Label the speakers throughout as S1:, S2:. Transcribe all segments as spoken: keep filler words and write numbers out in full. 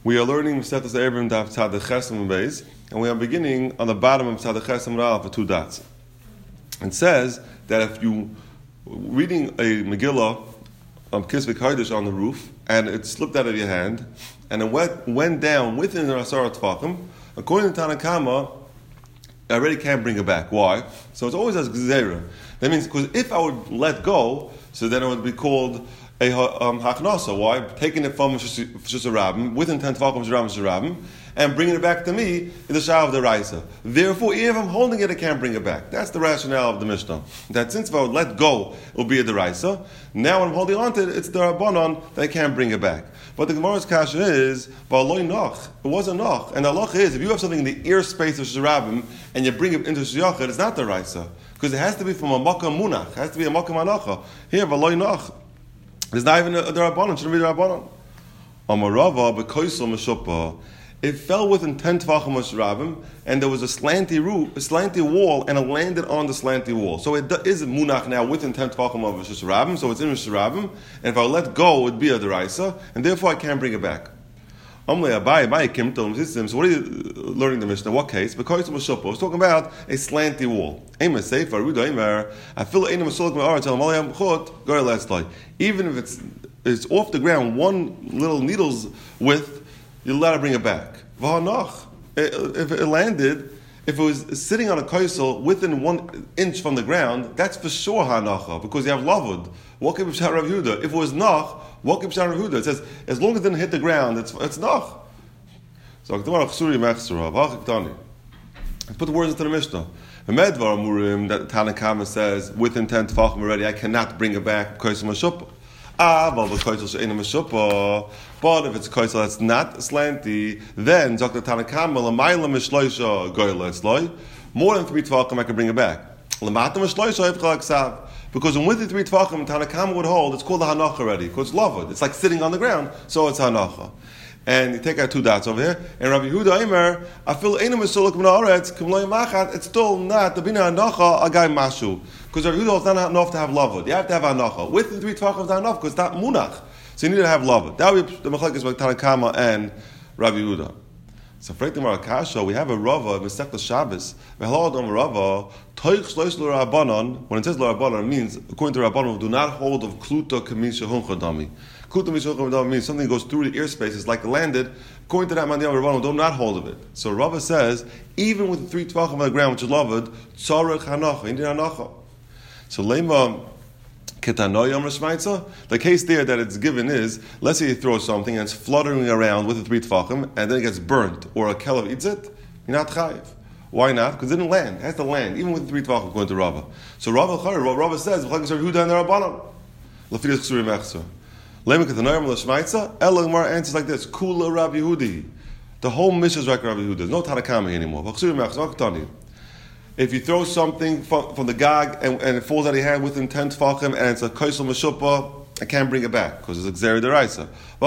S1: We are learning Setas Erevim Daf Tzaddik Chesam Beis, and we are beginning on the bottom of Tzaddik Chesam Ra for two dots. It says that if you reading a Megillah of Kisvei Kodesh on the roof, and it slipped out of your hand, and it went, went down within the Asara Tfachim, according to Tanna Kama, I already can't bring it back. Why? So it's always as Gzeira. That means, because if I would let go, so then it would be called a um, Hachnasa. Why? Taking it from Shusarabim, within ten Tfachim Shusarabim, and bringing it back to me in the Shah of the Raisa. Therefore, even if I'm holding it, I can't bring it back. That's the rationale of the Mishnah. That since if I would let go, it will be a Deraisa. Now when I'm holding on to it, it's the Rabbanon that I can't bring it back. But the Gemara's kasha is, V'aloi noch. It wasn't noch. And the halach is, if you have something in the ear space of Shusarabim, and you bring it into Shuyachid, it's not the Raisa. Because it has to be from a Makkah Munach. It has to be a Makkah Manacha. Here, V'aloi noch. There's not even a, a Rabbanon. It shouldn't be the Rabbanon. Amarava b'koisel meshupah. It fell within ten tvachim of Shusarabim, and there was a slanty roof, a slanty wall, and it landed on the slanty wall. So it is a munach now within ten tvachim of Shusarabim, so it's in Shusarabim, and if I let go, it would be a deraisa, and therefore I can't bring it back. So what are you learning the Mishnah? What case? Because it was Shupah. It's talking about a slanty wall. Even if it's it's off the ground, one little needle's width, you're allowed to bring it back. If it landed, if it was sitting on a kaisel within one inch from the ground, that's for sure hanacha, because you have lavud. What can be Pshat Rav Yehuda? If it was nach, what can be Pshat Rav Yehuda? It says, as long as it didn't hit the ground, it's it's nach. So, let's put the words into the Mishnah. Medvar Amurim, that Tanna Kama says, within ten tefachim already, I cannot bring it back, kaisel mashupah. Ah, well, the kaisel she'ena mashupah. But if it's a kaisel that's not slanty, then Zok the Tanna Kama l'mayla mishloisha goyla etzloi. More than three tefachim, I can bring it back. L'mata mishloisha ifchal aksav. Because when with the three tefachim, Tanna Kama would hold, it's called the hanacha already, because it's lavud. It's like sitting on the ground, so it's hanacha. And you take out two dots over here, and Rabbi Yehuda Eimer, I feel einu mesuluk min haaretz k'mloi machat. It's still not the bina hanacha agai mashu, because Rabbi Yehuda holds not enough to have lavud. You have to have hanacha. With the three tefachim, it's not enough because it's not munach. So you need to have lavud. That would be the machlekes by Tanna Kama and Rabbi Yehuda. So for Ekdem Arakasha, we have a Rava, Mesechta Shabbos, V'halodom Rava, Toich Shloish L'Rabbanon. When it says L'Rabbanon, it means, according to Rabbanon, do not hold of Kluta Kamisha Hunchadami. Kluta Kamisha Hunchadami means something goes through the ear spaces, like landed. According to that man, the Rabbanon, do not hold of it. So Rava says, even with the three tvachim on the ground, which is loved, Tzarech Hanacha, you need Hanacha. So Lema, the case there that it's given is, let's say you throw something and it's fluttering around with the three tefachim, and then it gets burnt, or a kelev eats it, you're not chayiv. Why not? Because it didn't land. It has to land, even with the three tefachim, according to Rava. So Rava Chayr, Rava says, Rava answers like this, Kula Rabbi Yehudi. The whole mission is like Rabbi Yehuda. There's no Tanna Kama anymore. If you throw something from, from the gag and, and it falls out of your hand within ten tefachim and it's a kaisel meshupah, I can't bring it back because it's a gzera deraisa.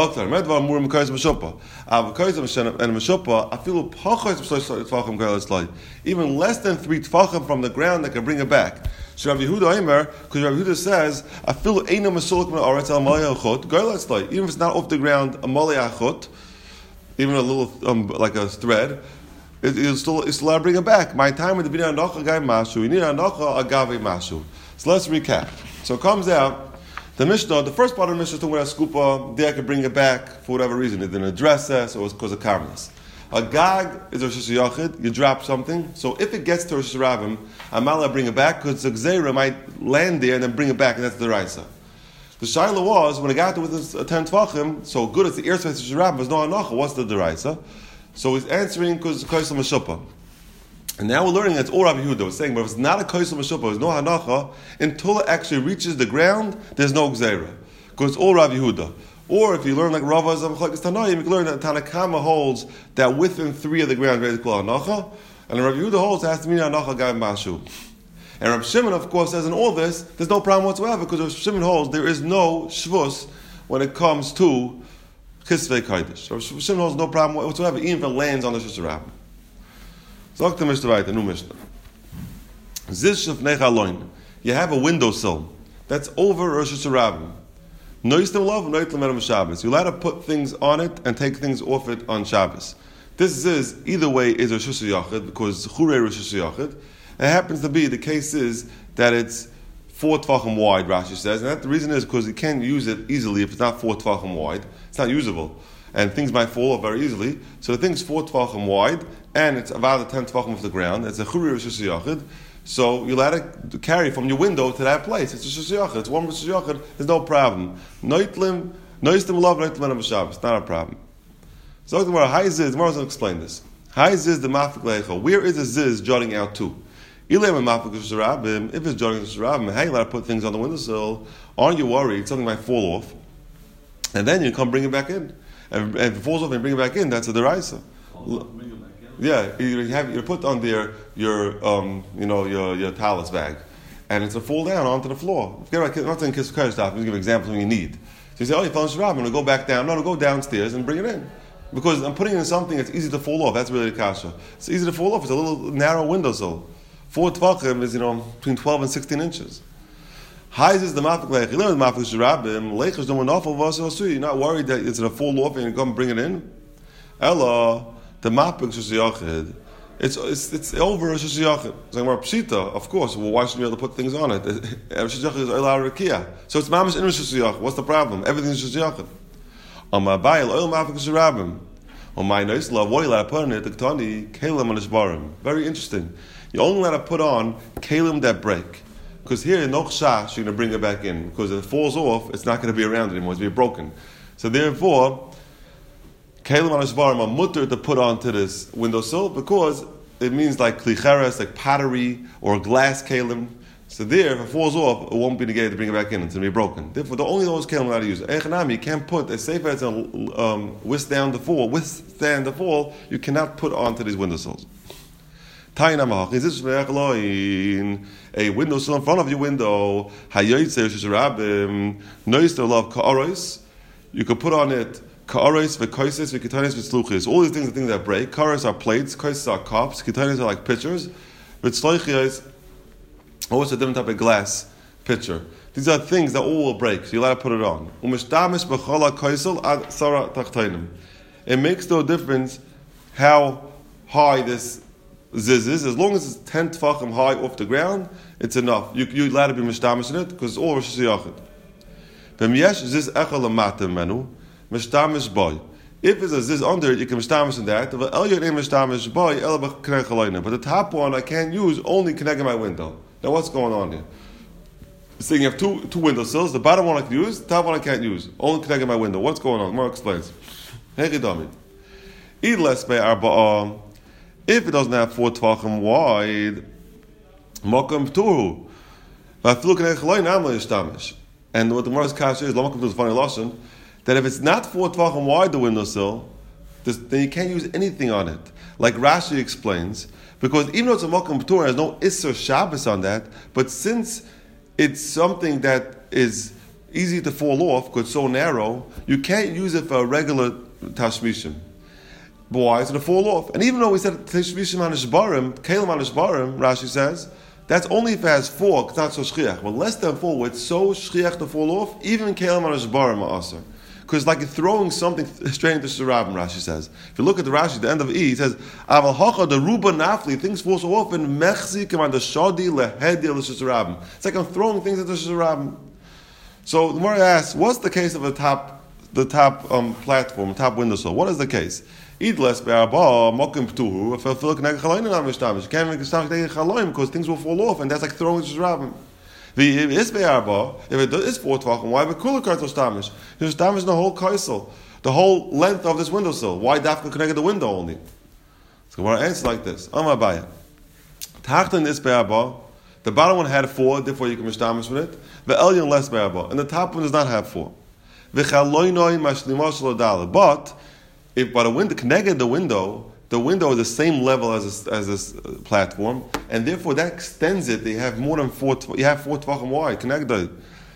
S1: Even less than three tefachim from the ground, I can bring it back. So Rabbi Yehuda Eimer, because Rabbi Yehuda says, I feel eina mesuluk min haaretz al malei achot goyla etzloi. Even if it's not off the ground, a malei achot, even a little um, like a thread. It's still it's allowed to bring it back. My time with the bina hanacha gai mashu. You need hanacha agave mashu. So let's recap. So it comes out the Mishnah. The first part of the Mishnah is talking about a skupa. There I could bring it back for whatever reason. It didn't address us, or it was because of karmas. A gag is a Rosh Yachid. You drop something. So if it gets to Rosh Hashanah, I'm not allowed to bring it back because the gzeira might land there and then bring it back, and that's the raisa. The shaila was when it got to within ten tvachim. So good as the ear space of Rosh Hashanah, there's no hanacha. What's the deraisa? So he's answering because it's kaisel meshupah. And now we're learning that it's all Rabbi Yehuda was saying, but if it's not a kaisel meshupah, there's no hanacha, until it actually reaches the ground, there's no gzeira. Because it's all Rabbi Yehuda. Or if you learn like Rava Zamchlekes Tanaim, you can learn that Tanna Kama holds that within three of the ground, there is called hanacha, and Rabbi Yehuda holds it has to mean hanacha gai mashu. And Rabbi Shimon, of course, says in all this, there's no problem whatsoever, because Rabbi Shimon holds there is no shvus when it comes to Kisvei Kodesh. Rabbi Shimon holds no problem whatsoever, even if it lands on the Shusarabim. Zok the Mishnah right, the new Mishnah. Zish of Nechaloin. You have a windowsill that's over Rosh Hashanah. Noistim love, noitim elam Shabbos. You're allowed to put things on it and take things off it on Shabbos. This is, either way, is a Rosh Yachid, because Chure Rosh Yachid. It happens to be, the case is that it's four tvachim wide, Rashi says, and that the reason is because you can't use it easily if it's not four tvachim wide. It's not usable. And things might fall off very easily. So the thing's four tvachim wide, and it's about ten tvachim off the ground. It's a Chure Rosh Yachid. So you're allowed to carry from your window to that place. It's a Rosh Yachid. It's one Rosh Yachid. There's no problem. Noitlim, noistim love, noitim elam Shabbos. It's not a problem. So the Gemara, Hai Ziz, the Gemara will explain this. Hai Ziz the Mafik Leichel. Where is the Ziz jutting out to? If it's jutting to Sharabim, how you allowed to put things on the windowsill? Aren't you worried something might fall off? And then you come bring it back in. And, and if it falls off and bring it back in, that's a deraisa. Yeah, you have you put on there your um you know your your talus bag, and it's a fall down onto the floor. Forget about, I'm not saying kiss stuff. I'm just giving examples when you need. So you say, oh, you fell in Sharabim, and go back down. No, no, go downstairs and bring it in. Because I'm putting it in something that's easy to fall off. That's really the kasha. It's easy to fall off. It's a little narrow windowsill. Four tvachim is, you know, between twelve and sixteen inches. Highs is the mafik leich. You learn the mafik sharabim. Leichers don't want awful v'asel. You're not worried that it's going to fall off and you come bring it in. Ella, the mafik shusiyachid. It's it's it's over a shusiyachid. It's like more pshita, of course. Well, why shouldn't we be able to put things on it? Shusiyachid is oila rakia. So it's mamish in shusiyachid. What's the problem? Everything's shusiyachid. On my bayil oil mafik sharabim. On my nice love, what are you allowed to put on it? The ketani kelim and ishbarim. Very interesting. You only allowed to put on kelim that break. Because here in Nochshash, you're going to bring it back in. Because if it falls off, it's not going to be around anymore. It's going to be broken. So therefore, kelim and ishbarim are mutter to put onto this windowsill because it means like klicheres, like pottery or glass kelim. So there, if it falls off, it won't be negated to bring it back in. It's going to be broken. Therefore, the only those kelim allowed to use. Echanami, you can't put a sefer that's going to um, withstand the fall. Withstand the fall, you cannot put onto these windowsills. A windowsill in front of your window. You could put on it ka'aros v'koises v'kitanis v'sluchis. All these things are things that break. Ka'aros are plates, koises are cups, kitanis are like pitchers. V'sluchis, always a different type of glass pitcher. These are things that all will break, so you're allowed to put it on. It makes no difference how high this ziz is. As long as it's ten tefachim high off the ground, it's enough. You, you're allowed to be mishtamish in it, because it's all Rosh Yachid. If it's a ziz under it, you can mishtamish in that. But the top one I can't use, only connecting my window. Now what's going on here? So you have two two windowsills. The bottom one I can use, the top one I can't use. Only connecting my window. What's going on? Gemara explains. If it doesn't have four tvachim wide, makam p'tuhu. And what the Gemara's kasha is, lamakam p'tuhu is a funny lashon, that if it's not four tvachim wide, the windowsill, this, then you can't use anything on it. Like Rashi explains, because even though it's a makam p'tuhu, there's no Isser Shabbos on that, but since it's something that is easy to fall off because it's so narrow, you can't use it for a regular tashmishim. But why? It's going to fall off. And even though we said tashmishim on ishbarim, kelim on ishbarim, Rashi says, that's only if it has four, it's not so shchiach. But less than four, where it's so shchiach to fall off, even kelim on ishbarim are aser. Because it's like you're throwing something straight into Sharabim, Rashi says. If you look at the Rashi, the end of E, it says, Aval hacha the ruba nafli, things fall so often, mechzi command the shadi lehedi l'Sharabim. It's like I'm throwing things into Sharabim. So the Gemara asks, what's the case of the top, the top um, platform, top windowsill? What is the case? Idles be'arba mokim p'tuhu, if I feel like neg chaloyin on mishtamish, you can't make a stomach neg chaloyin because things will fall off, and that's like throwing into Sharabim. If it is four tvachim, why have a kula kartel shtamish? There's shtamish in the whole kaisel, the whole length of this windowsill. Why dafka connected the window only? So we're answer like this. Amar Abaya. Tachton is be'arba. The bottom one had four, therefore you can mishtamish with it. The elyon less be'arba, and the top one does not have four. V'chaloinoi mashlimash lo dala. But if by the window connected the window, the window is the same level as this, as this platform, and therefore that extends it. They have more than four. You have four tvachim wide. Connected.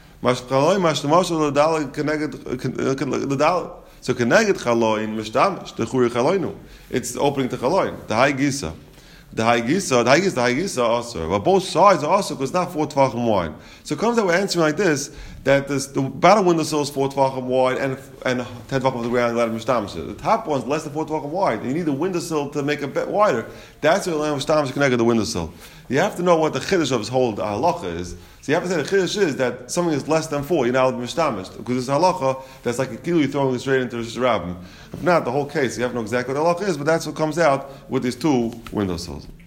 S1: So connected chaloin mishtamish the churi chaloinu. It's opening to chaloin. The high gisa, the high gisa, the high gisa, the high gisa also. But both sides are also because not four tvachim wide. So it comes that we're answering like this that this, the bottom windowsill is four tvachim wide and and ten tvachim of the ground. Let mishtamish. The top one's less than four tvachim wide. And you need the windowsill to make it a bit wider. That's where the mishtamish connected the windowsill. You have to know what the chiddush of his whole halacha is. So you have to say the chiddush is that something is less than four. You're not allowed to mishtamish because it's halacha that's like a kilo you're throwing it straight into the rabbim. If not, the whole case you have to know exactly what the halacha is. But that's what comes out with these two windowsills.